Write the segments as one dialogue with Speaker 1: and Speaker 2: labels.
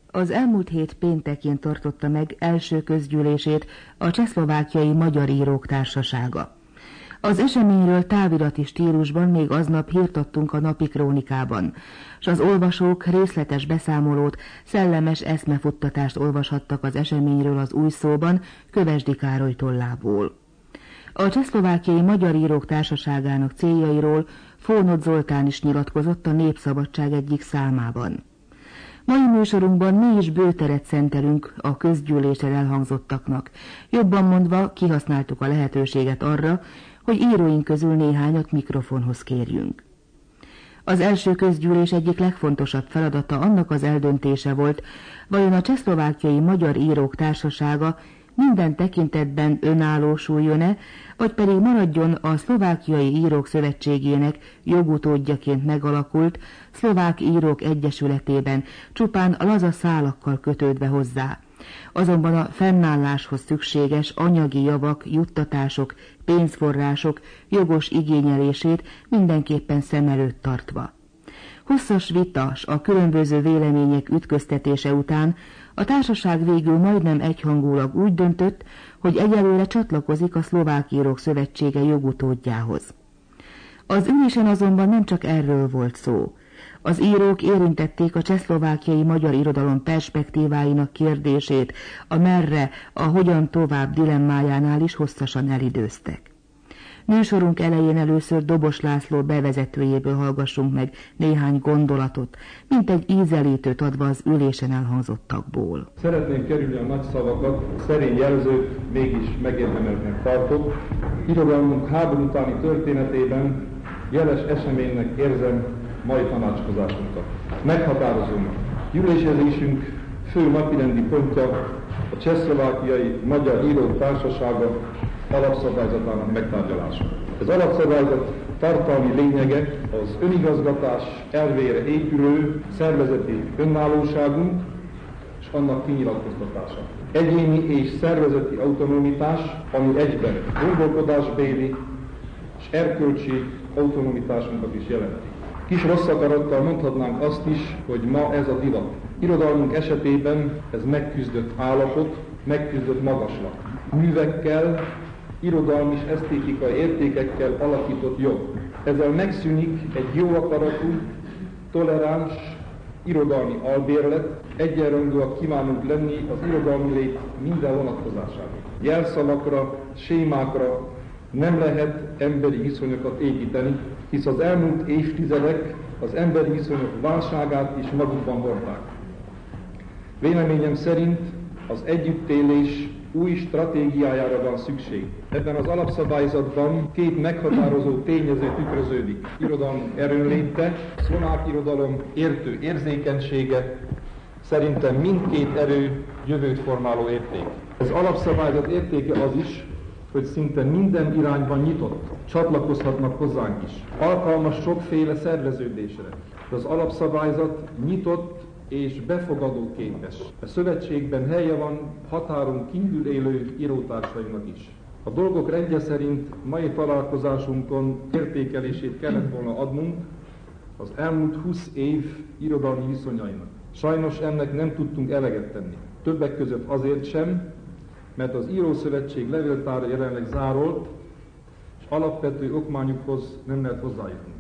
Speaker 1: Az elmúlt hét péntekén tartotta meg első közgyűlését a Csehszlovákiai Magyar Írók Társasága. Az eseményről távirati stílusban még aznap hírt adtunk a napi krónikában, s az olvasók részletes beszámolót, szellemes eszmefuttatást olvashattak az eseményről az Új Szóban Kövesdi Károly tollából. A Csehszlovákiai Magyar Írók Társaságának céljairól Fónod Zoltán is nyilatkozott a Népszabadság egyik számában. Mai műsorunkban mi is bőteret szentelünk a közgyűlésen elhangzottaknak. Jobban mondva, kihasználtuk a lehetőséget arra, hogy íróink közül néhányat mikrofonhoz kérjünk. Az első közgyűlés egyik legfontosabb feladata annak az eldöntése volt, vajon a Csehszlovákiai Magyar Írók Társasága minden tekintetben önállósuljon-e, vagy pedig maradjon a Szlovákiai Írók Szövetségének jogutódjaként megalakult Szlovák Írók Egyesületében, csupán laza szálakkal kötődve hozzá. Azonban a fennálláshoz szükséges anyagi javak, juttatások, pénzforrások jogos igényelését mindenképpen szem előtt tartva. Hosszas vita s a különböző vélemények ütköztetése után a társaság végül majdnem egyhangulag úgy döntött, hogy egyelőre csatlakozik a Szlovák Írók Szövetsége jogutódjához. Az ülésen azonban nem csak erről volt szó. Az írók érintették a csehszlovákiai magyar irodalom perspektíváinak kérdését, a merre, a hogyan tovább dilemmájánál is hosszasan elidőztek. Műsorunk elején először Dobos László bevezetőjéből hallgassunk meg néhány gondolatot, mint egy ízelítőt adva az ülésen elhangzottakból.
Speaker 2: Szeretném kerülni a nagy szavakat, szerény jelzőt mégis megérdemeltnek tartok. Irodalmunk háború utáni történetében jeles eseménynek érzem mai tanácskozásunkat. Meghatározónak. Gyűlésezésünk fő napirendi pontja a Csehszlovákiai Magyar Írók Társasága alapszabályzatának megtárgyalása. Az alapszabályzat tartalmi lényege az önigazgatás elvére épülő szervezeti önállóságunk és annak kinyilatkoztatása. Egyéni és szervezeti autonomitás, ami egyben gondolkodásbéli és erkölcsi autonomitásunkat is jelenti. Kis rossz akarattal mondhatnánk azt is, hogy ma ez a divat. Irodalmunk esetében ez megküzdött állapot, megküzdött magaslat. Művekkel, irodalmi és esztétikai értékekkel alakított jog. Ezzel megszűnik egy jó akaratú, toleráns, irodalmi albérlet, egyenrangúak kívánunk lenni az irodalmi lét minden vonatkozásában. Jelszavakra, sémákra nem lehet emberi viszonyokat építeni, hisz az elmúlt évtizedek az emberi viszonyok válságát is magukban hordták. Véleményem szerint az együttélés új stratégiájára van szükség. Ebben az alapszabályzatban két meghatározó tényező tükröződik. Irodalom erőnléte, szlovák irodalom értő érzékenysége, szerintem mindkét erő jövőt formáló érték. Az alapszabályzat értéke az is, hogy szinte minden irányban nyitott, csatlakozhatnak hozzánk is. Alkalmas sokféle szerveződésre. Az alapszabályzat nyitott és befogadóképes. A szövetségben helye van határon kívül élő írótársainak is. A dolgok rendje szerint mai találkozásunkon értékelését kellett volna adnunk az elmúlt 20 év irodalmi viszonyainak. Sajnos ennek nem tudtunk eleget tenni. Többek között azért sem, mert az Írószövetség levéltára jelenleg zárolt, és alapvető okmányukhoz nem lehet hozzájutni.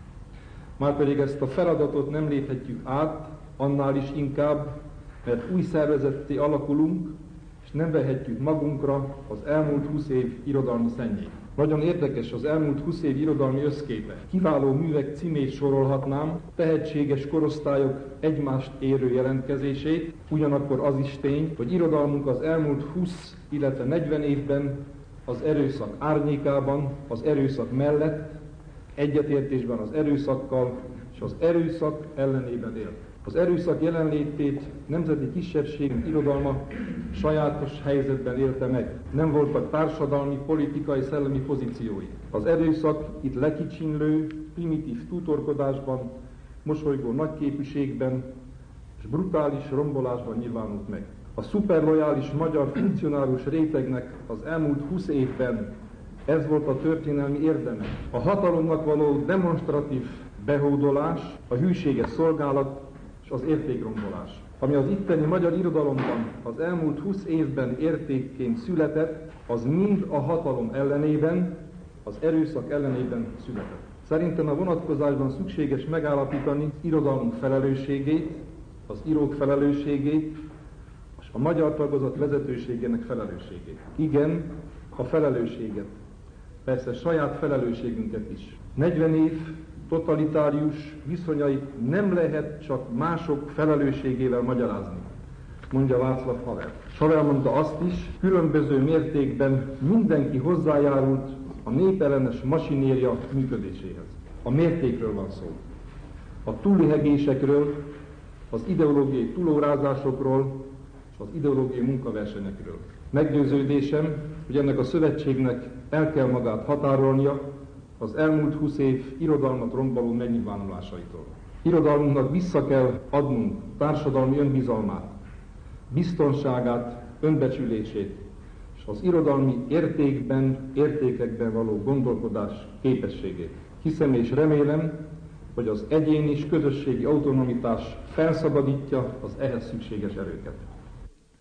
Speaker 2: Márpedig ezt a feladatot nem léphetjük át, annál is inkább, mert új szervezetté alakulunk, és nem vehetjük magunkra az elmúlt 20 év irodalmi szennyét. Nagyon érdekes az elmúlt 20 év irodalmi összképe. Kiváló művek címét sorolhatnám, tehetséges korosztályok egymást érő jelentkezését, ugyanakkor az is tény, hogy irodalmunk az elmúlt 20, illetve 40 évben az erőszak árnyékában, az erőszak mellett, egyetértésben az erőszakkal és az erőszak ellenében élt. Az erőszak jelenlétét nemzeti kisebbségünk irodalma sajátos helyzetben élte meg. Nem voltak társadalmi, politikai, szellemi pozíciói. Az erőszak itt lekicsinlő, primitív tútorkodásban, mosolygó nagyképűségben és brutális rombolásban nyilvánult meg. A szuperlojális magyar funkcionárius rétegnek az elmúlt 20 évben ez volt a történelmi érdeme. A hatalomnak való demonstratív behódolás, a hűséges szolgálat és az értékrombolás. Ami az itteni magyar irodalomban az elmúlt 20 évben értékként született, az mind a hatalom ellenében, az erőszak ellenében született. Szerintem a vonatkozásban szükséges megállapítani irodalmunk felelősségét, az írók felelősségét, és a magyar tagozat vezetőségének felelősségét. Igen, a felelősséget. Persze saját felelősségünket is. 40 év totalitárius viszonyait nem lehet csak mások felelősségével magyarázni, mondja Václav Havel. Havel mondta azt is, különböző mértékben mindenki hozzájárult a népellenes masinéria működéséhez. A mértékről van szó. A túllihegésekről, az ideológiai túlórázásokról és az ideológiai munkaversenyekről. Meggyőződésem, hogy ennek a szövetségnek el kell magát határolnia az elmúlt 20 év irodalmat romboló megnyilvánulásaitól. Irodalmunknak vissza kell adnunk társadalmi önbizalmát, biztonságát, önbecsülését, és az irodalmi értékekben való gondolkodás képességét. Hiszem és remélem, hogy az egyéni és közösségi autonomitás felszabadítja az ehhez szükséges erőket.